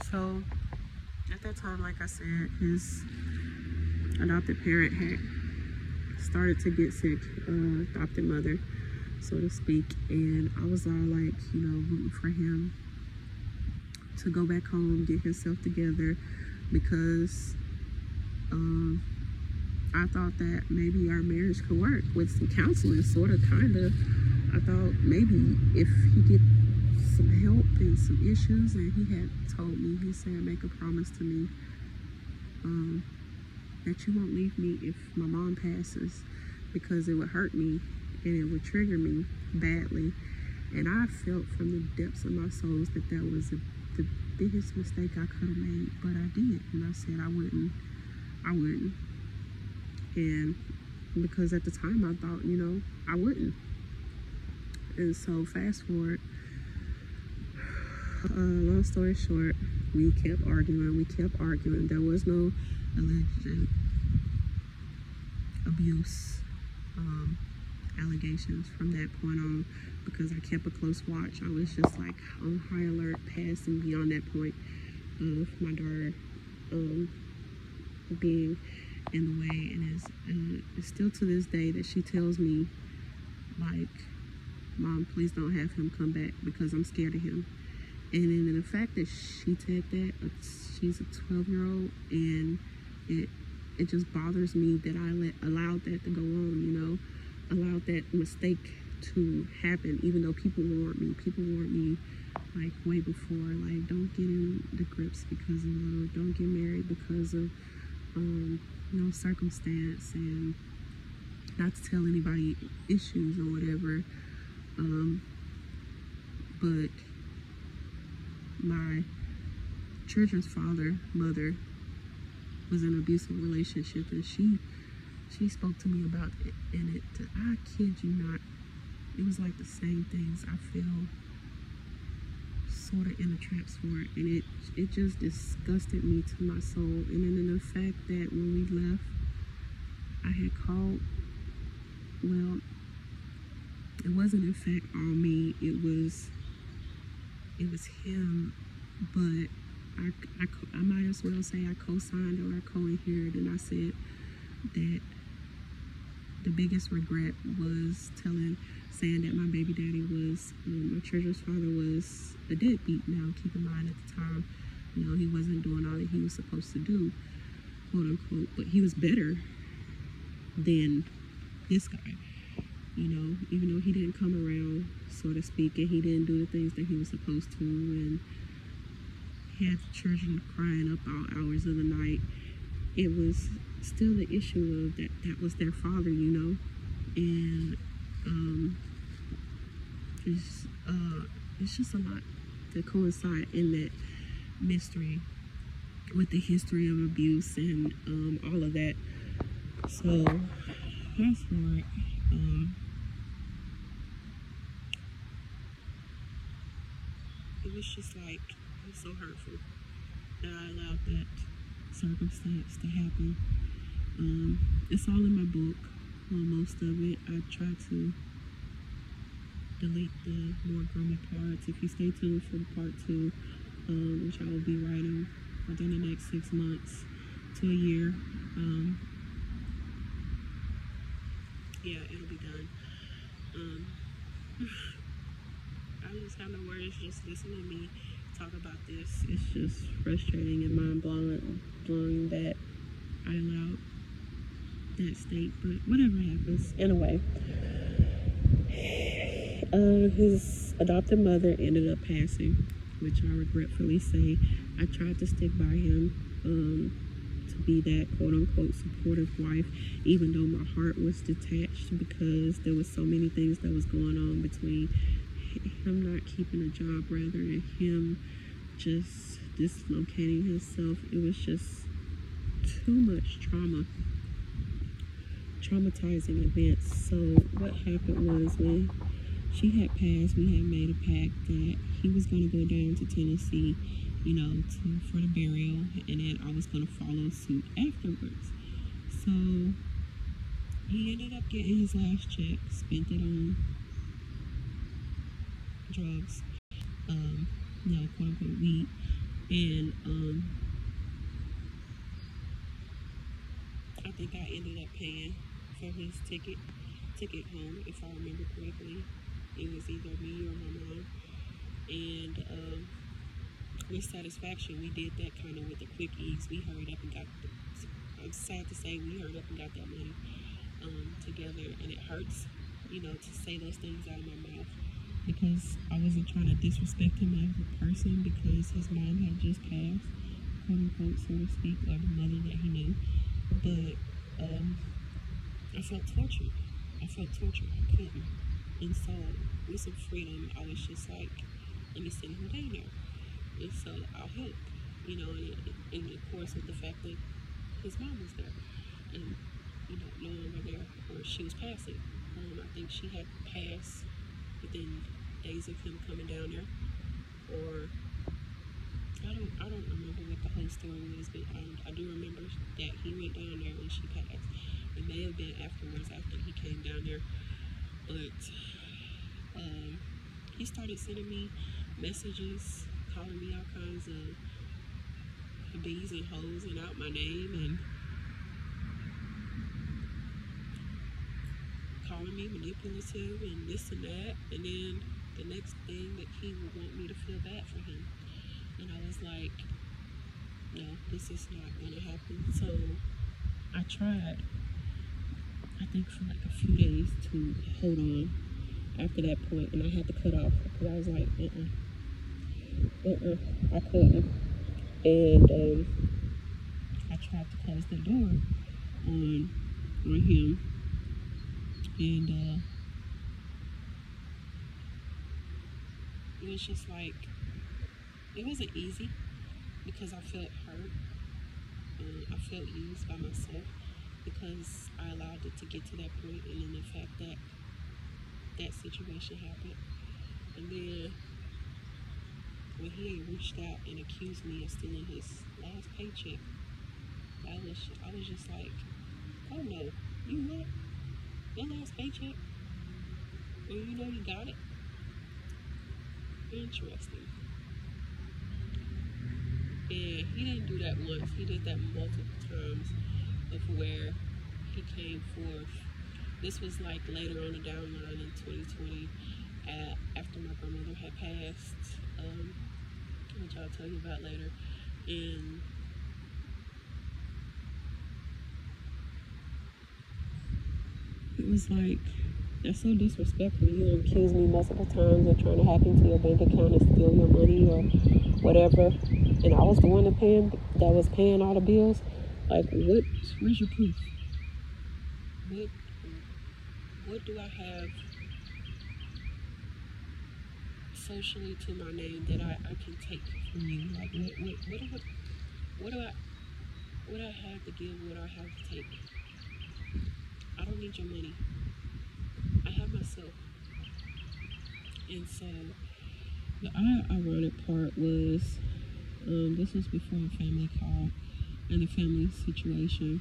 So at that time, like I said, his adopted parent had started to get sick, adopted mother, so to speak, and I was all like, rooting for him to go back home, get himself together, because I thought that maybe our marriage could work with some counseling, sort of, kind of. I thought maybe if he get some help and some issues, and he had told me, he said, make a promise to me that you won't leave me if my mom passes, because it would hurt me and it would trigger me badly. And I felt from the depths of my soul that that was the biggest mistake I could have made, but I did, and I said I wouldn't. And because at the time I thought, I wouldn't. And so fast forward, long story short, we kept arguing. There was no alleged abuse allegations from that point on, because I kept a close watch. I was just like on high alert, past and beyond that point of my daughter being in the way. And it's still to this day that she tells me, like, Mom, please don't have him come back because I'm scared of him. And then the fact that she said that, she's a 12-year-old, and it just bothers me that I allowed that to go on, allowed that mistake to happen, even though people warned me like way before, like, don't get in the grips because of love, don't get married because of circumstance, and not to tell anybody issues or whatever. But my children's mother was in an abusive relationship, and she spoke to me about it, and I kid you not, it was like the same things I feel sort of in the traps for it, and it just disgusted me to my soul. And then the fact that when we left, I had called, well, it wasn't in fact on me, it was him, but I might as well say I co-signed or I co-inherited, and I said that the biggest regret was saying that my baby daddy was, my children's father was a deadbeat. Now, keep in mind, at the time, he wasn't doing all that he was supposed to do, quote unquote, but he was better than this guy, even though he didn't come around, so to speak, and he didn't do the things that he was supposed to, and had the children crying up all hours of the night. It was still the issue of that was their father, and it's just a lot to coincide in that mystery with the history of abuse and all of that. So fast forward, it was just like, it was so hurtful that I allowed that circumstance to happen. It's all in my book, most of it. I try to delete the more grimy parts. If you stay tuned for part 2, which I will be writing within the next 6 months to a year, yeah, it'll be done. I just have no words. Just listening to me talk about this, it's just frustrating and mind-blowing that I allowed that state, but whatever happens. Anyway, his adopted mother ended up passing, which I regretfully say. I tried to stick by him to be that quote-unquote supportive wife, even though my heart was detached because there was so many things that was going on between him not keeping a job, rather, and him just dislocating himself. It was just too much traumatizing events. So what happened was, when she had passed, we had made a pact that he was going to go down to Tennessee, for the burial, and then I was going to follow suit afterwards. So he ended up getting his last check, spent it on drugs, quote unquote weed, And I think I ended up paying for his ticket home, if I remember correctly. It was either me or my mom. And with satisfaction, we did that kind of with the quick ease. We hurried up and got. I'm sad to say we hurried up and got that money together, and it hurts, to say those things out of my mouth because I wasn't trying to disrespect him as a person because his mom had just passed, quote unquote, so to speak, or the mother that he knew. But I felt tortured. I couldn't. And so, with some freedom, I was just like, let me send him down there. And so, I'll help. And of course, with the fact that his mom was there. And, no one were there, or she was passing. I think she had passed within days of him coming down there. Or, I don't remember what the whole story was, but I do remember that he went down there when she passed. It may have been afterwards, after he came down there. But he started sending me messages, calling me all kinds of bees and hoes and out my name and calling me manipulative and this and that. And then the next thing that he would want me to feel bad for him. And I was like, no, this is not going to happen. So I tried, I think for like a few days to hold on after that point, and I had to cut off because I was like, I couldn't. And I tried to close the door on him, and it was just like, it wasn't easy because I felt hurt. I felt used by myself because I allowed it to get to that point, and then the fact that that situation happened. And then when he had reached out and accused me of stealing his last paycheck, I was just like, oh no, you what? Your last paycheck? Well, you got it? Interesting. And he didn't do that once. He did that multiple times of where he came forth. This was like later on the down line in 2020 after my grandmother had passed, which I'll tell you about later. And it was like, that's so disrespectful. You accuse me multiple times of trying to hack into your bank account and steal your money or whatever. And I was the one that was paying all the bills. Like, where's your proof? What do I have socially to my name that I can take from you? Like, what do I have to give? What do I have to take? I don't need your money. I have myself. And so the ironic part was, this was before a family call and the family situation.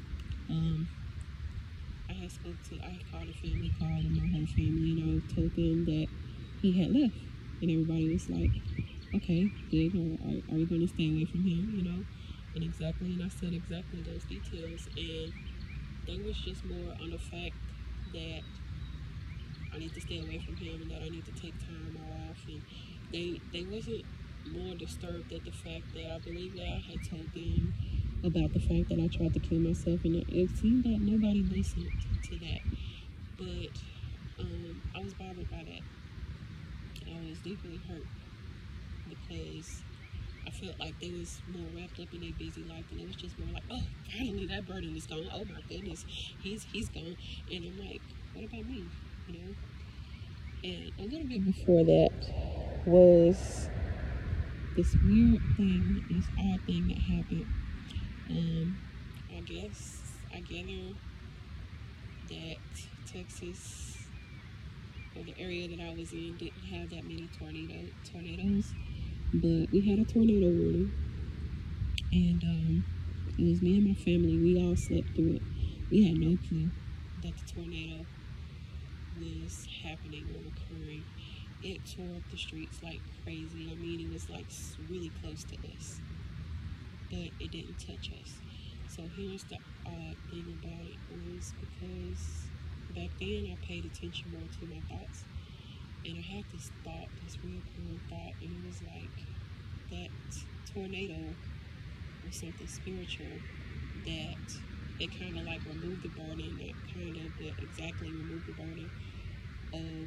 I had called a family call with my whole family, and I told them that he had left. And everybody was like, okay, good, or are you going to stay away from him, And I said exactly those details. And they was just more on the fact that I need to stay away from him and that I need to take time off. And they wasn't more disturbed at the fact that I believe that I had told them about the fact that I tried to kill myself, and it seemed that nobody listened to that. But I was bothered by that. I was deeply hurt because I felt like they was more wrapped up in their busy life, and it was just more like, oh, finally that burden is gone. Oh my goodness, he's gone. And I'm like, what about me? And a little bit before that was this weird thing, this odd thing that happened. I gather that Texas, or the area that I was in, didn't have that many tornadoes, but we had a tornado warning, and it was me and my family. We all slept through it. We had no clue that the tornado was happening or occurring, it tore up the streets like crazy. I mean, it was like really close to us, but it didn't touch us. So here's the odd thing about it was because back then I paid attention more to my thoughts, and I had this thought, this real cool thought, and it was like that tornado was something spiritual, that it kind of like removed the burden, that kind of exactly removed the burden of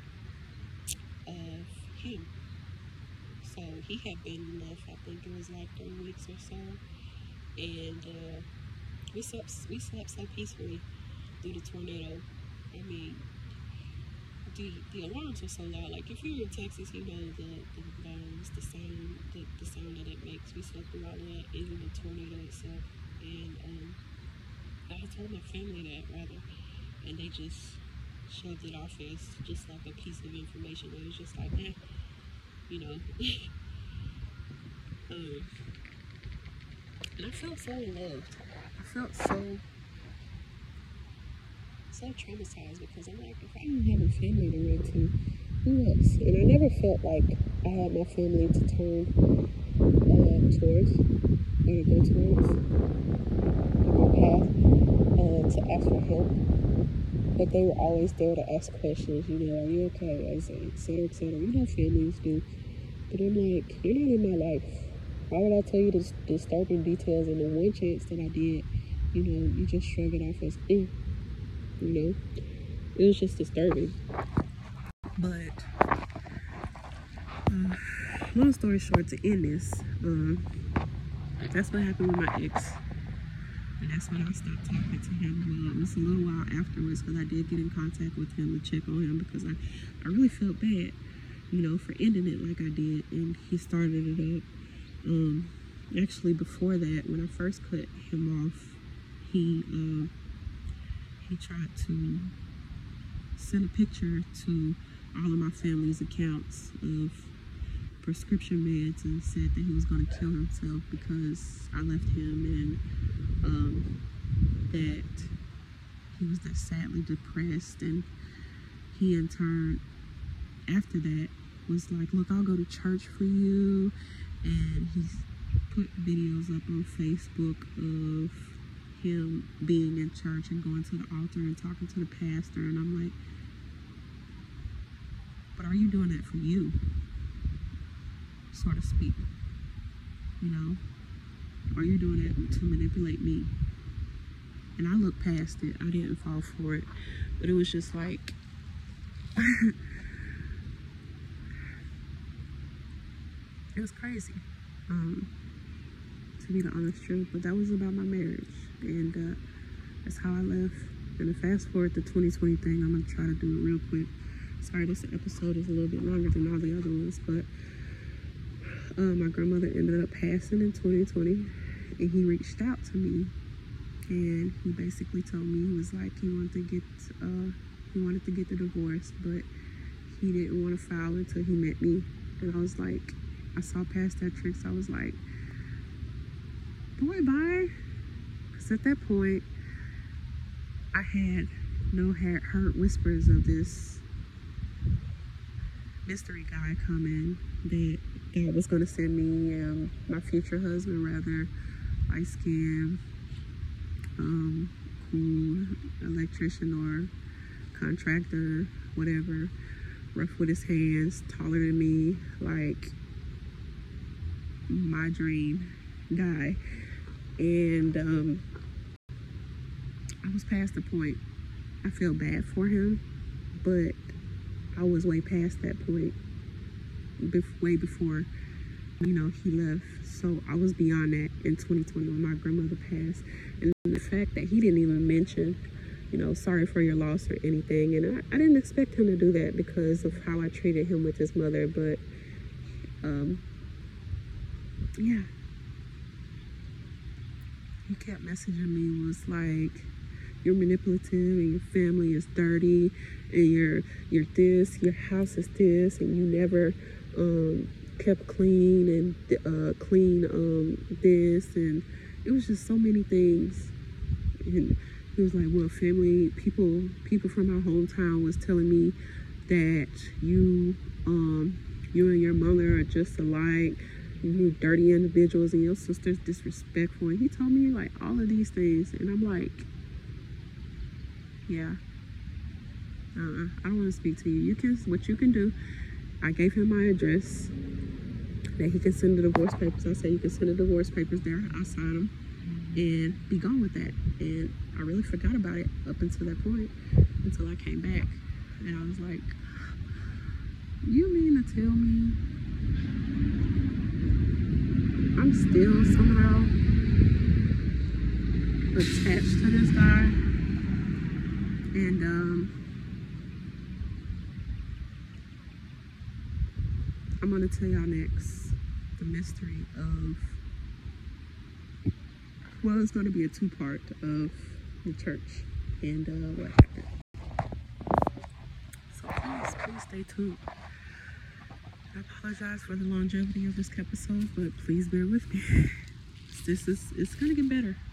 him. So he had been left, I think it was like 3 weeks or so, and we slept so peacefully through the tornado. I mean, the alarms were so loud. Like if you're in Texas, you know the alarms, the sound that it makes. We slept through all that, even the tornado itself. And I had told my family that rather, and they just shoved it off as just like a piece of information. It was just like, you know. And I felt so loved. I felt so traumatized because I'm like, if I didn't have a family to run to, who else? And I never felt like I had my family to turn towards or to go towards on my path to ask for help. But they were always there to ask questions, you know, are you okay? Et cetera, et cetera. You know, families do. But I'm like, you're not in my life. Why would I tell you the disturbing details? And the one chance that I did, you know, you just shrug it off as, you know, it was just disturbing. But long story short, to end this, that's what happened with my ex, and that's when I stopped talking to him. Well, it was a little while afterwards because I did get in contact with him to check on him because I really felt bad, you know, for ending it like I did, and he started it up. Actually, before that, when I first cut him off, he tried to send a picture to all of my family's accounts of prescription meds and said that he was going to kill himself because I left him, and that he was that sadly depressed. And he in turn, after that, was like, look, I'll go to church for you. And he's put videos up on Facebook of him being in church and going to the altar and talking to the pastor. And I'm like, but are you doing that for you, so to speak? You know, are you doing that to manipulate me? And I looked past it. I didn't fall for it. But it was just like, it was crazy, to be the honest truth. But that was about my marriage, and that's how I left. And to fast forward the 2020 thing, I'm gonna try to do it real quick. Sorry, this episode is a little bit longer than all the other ones, but my grandmother ended up passing in 2020, and he reached out to me, and he basically told me, he was like, he wanted to get the divorce, but he didn't want to file until he met me. And I was like, I saw past that tricks. I was like, boy, bye. Because at that point, I had heard whispers of this mystery guy coming, that God was going to send me, my future husband, rather, light skin, cool, electrician or contractor, whatever, rough with his hands, taller than me, like my dream guy. And I was past the point. I feel bad for him, but I was way past that point, way before, you know, he left. So I was beyond that in 2020 when my grandmother passed. And the fact that he didn't even mention, you know, sorry for your loss or anything. And I didn't expect him to do that because of how I treated him with his mother. But yeah, he kept messaging me, was like, you're manipulative and your family is dirty and you're this, your house is this, and you never kept clean and this, and it was just so many things. And he was like, well, family, people from our hometown was telling me that you You and your mother are just alike. You dirty individuals, and your sister's disrespectful. And he told me like all of these things, and I'm like, yeah, I don't want to speak to you. You can, what you can do. I gave him my address that he can send the divorce papers. I said you can send the divorce papers there. I'll sign them and be gone with that. And I really forgot about it up until that point, until I came back, and I was like, you mean to tell me I'm still somehow attached to this guy? And I'm gonna tell y'all next the mystery of, well, it's gonna be a two-part of the church and what happened. So please stay tuned. I apologize for the longevity of this episode, but please bear with me. It's gonna get better.